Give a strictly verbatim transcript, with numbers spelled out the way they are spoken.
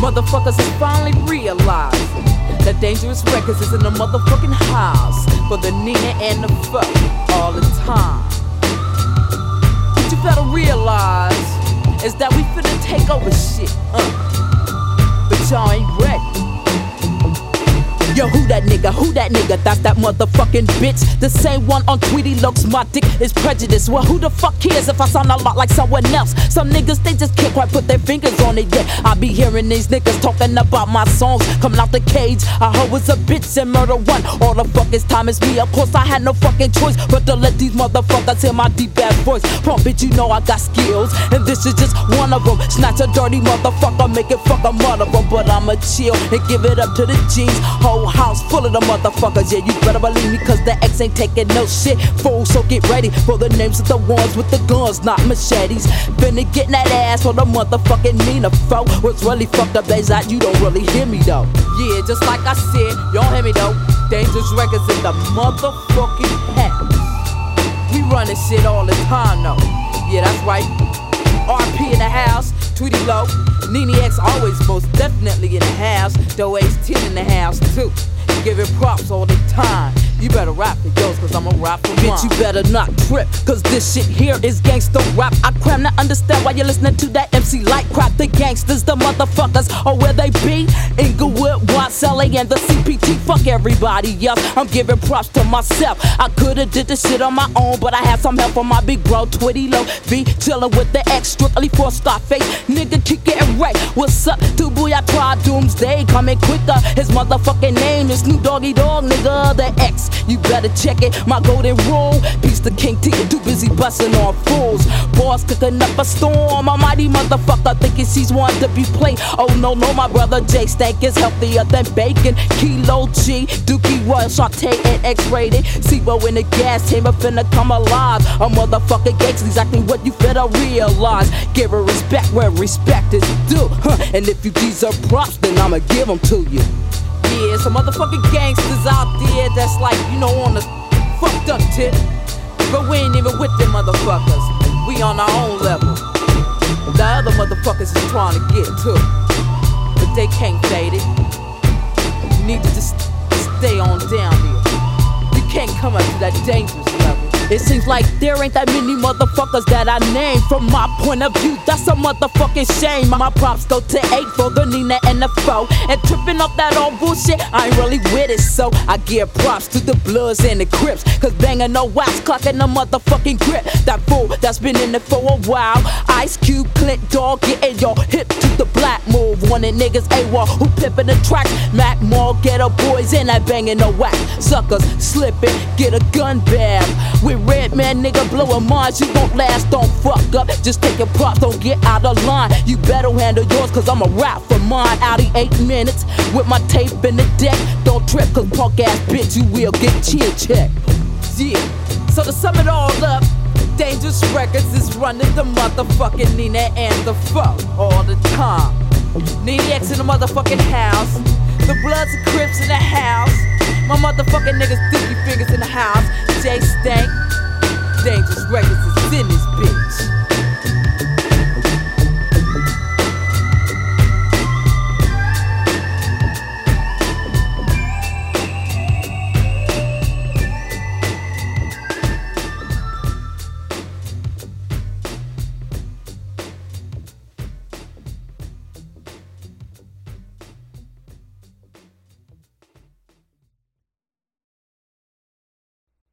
Motherfuckers has finally realized that Dangerous Records is in the motherfucking house for the Nina and the fuck all the time. What you better realize is that we finna take over shit, uh. But y'all ain't ready. Yo, who that nigga? Who that nigga? That's that motherfucking bitch. The same one on Tweety looks. My dick is prejudice. Well, who the fuck cares if I sound a lot like someone else? Some niggas, they just can't quite put their fingers on it yet. I be hearing these niggas talking about my songs coming out the cage. I heard was a bitch and murder one. All the fuck is time is me. Of course, I had no fucking choice but to let these motherfuckers hear my deep ass voice. Pump bitch, you know I got skills, and this is just one of them. Snatch a dirty motherfucker, make it fuck a mother of them. But I'ma chill and give it up to the G's. Whole house full of the motherfuckers, yeah, you better believe me, cause the X ain't taking no shit. Fool, so get ready for the names of the ones with the guns, not machetes. Finna get that ass for the motherfucking Nina foe. What's really fucked up is that you don't really hear me though. Yeah, just like I said, you don't hear me though. Dangerous Records in the motherfucking house. We running shit all the time though. Yeah, that's right. R P in the house, Tweety Low, Nene X always most definitely in the house. Doe Ace ten in the house too. Giving props all the time. You better rap for yours, cause I'ma rap for mine. Bitch, you better not trip, cause this shit here is gangsta rap. I cram to understand why you're listening to that M C Light crap. The gangsters, the motherfuckers, or where they be. Inglewood, Watts, L A, and the C P T. Fuck everybody else, I'm giving props to myself. I could've did this shit on my own, but I had some help from my big bro, Tweety Low. Be chillin' with the X, strictly for Starface. Nigga, keep getting right. What's up, to Booyah Doomsday? Coming quicker, his motherfucking name is Snoop Doggy Dogg, nigga, the X. You better check it, my golden rule. Peace to King T, too busy bustin' on fools. Boss cooking up a storm, a mighty motherfucker thinking she's one to be played. Oh no, no, my brother Jay Stank is healthier than bacon. Kilo G, Dookie Royal, Shantae and X-rated. Sibo in the gas chamber finna come alive. A motherfucking gangsta, exactly what you better realize. Give her respect where respect is due, huh? And if you deserve props, then I'ma give them to you. Yeah, some motherfucking gangsters out there that's like, you know, on the fucked up tip. But we ain't even with them motherfuckers. We on our own level. The other motherfuckers is trying to get to, but they can't fade it. You need to just stay on down here. You can't come up to that dangerous level. It seems like there ain't that many motherfuckers that I name. From my point of view, that's a motherfucking shame. My props go to eight for the Nina and the foe. And tripping up that old bullshit, I ain't really with it. So I give props to the Bloods and the Crips, cause banging no wax, clocking the motherfucking grip. That fool that's been in it for a while. Ice Cube, Clint Dog, getting your hip to the black move. Wanting niggas AWOL who pimpin' the tracks. Mac Mall, ghetto boys in that banging no wax. Suckers slipping, get a gun bag. With red man, nigga, blowin' minds, you won't last, don't fuck up. Just take your props, don't get out of line. You better handle yours, cause I'ma rap for mine. Out of eight minutes, with my tape in the deck. Don't trip, cause punk ass bitch, you will get chin checked. Yeah, so to sum it all up, Dangerous Records is running the motherfucking Nina and the foe all the time. Nene X in the motherfucking house. The Bloods and Crips in the house. My motherfucking niggas Dookie Fingers in the house. Jay Stank. Dangerous Records is in this bitch.